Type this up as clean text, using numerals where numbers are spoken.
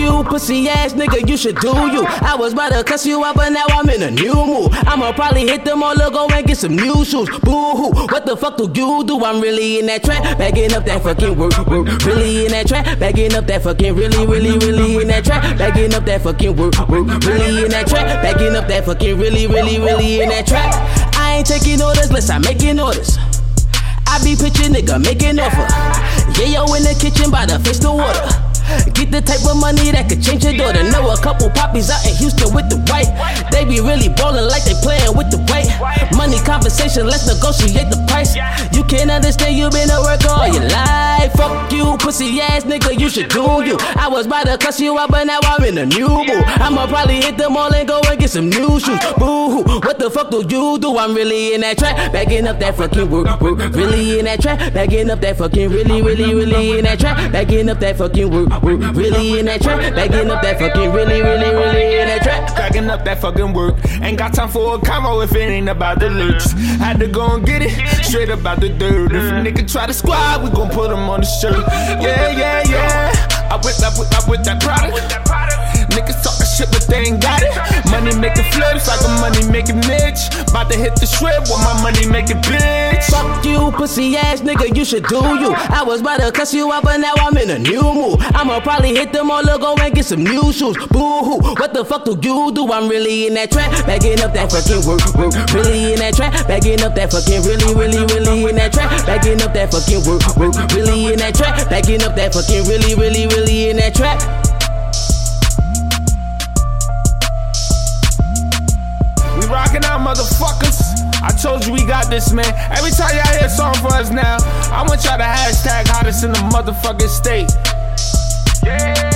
you, pussy ass nigga, you should do you. I was about to cuss you out, but now I'm in a new mood. I'ma probably hit them all, go and get some new shoes. Boo-hoo, what the fuck do you do? I'm really in that trap, bagging up that fucking work. Really in that trap, bagging up that fucking really in that trap, bagging up that fucking work. Really in that trap, bagging up that fucking really in that trap. I ain't taking orders, unless I'm making orders. I be pitching, nigga, making offer. Yeah, yo, in the kitchen, by the face the water. Get the type of money that could change your daughter. Know a couple poppies out in Houston with the white. They be really ballin' like they playin' with the weight. Money conversation, let's negotiate the price. You can't understand, you been a worker all your life. Fuck you, pussy ass nigga, you should do you. I was about to cuss you out, but now I'm in a new mood. I'ma probably hit them all and go and get some new shoes. Boo-hoo, what the fuck do you do? I'm really in that trap, bagging up that fucking work. Really in that trap, bagging up that fucking really in that trap, bagging up that fucking work. Really in that trap, bagging up that fucking really in that trap. Stacking up that fucking work. Ain't got time for a combo if it ain't about the looks. Had to go and get it, straight about the dirt. If a nigga try to squad, we gon' put him on the shirt. Yeah. I whip that product. Niggas talkin' shit, but they ain't got it. Money making flips like a money making bitch. About to hit the strip with my money making bitch. Fuck you, pussy ass nigga, you should do you. I was about to cuss you out, but now I'm in a new mood. I'ma probably hit them all, go and get some new shoes. Boo-hoo, what the fuck do you do? I'm really in that trap, bagging up that fucking work. Really in that trap, bagging up that fucking really in that trap, bagging up that fucking work. Really in that trap, bagging up that fucking really in that trap. We rockin' out, motherfuckers. I told you we got this, man. Every time y'all hear a song for us now, I want y'all to hashtag hottest in the motherfucking state. Yeah.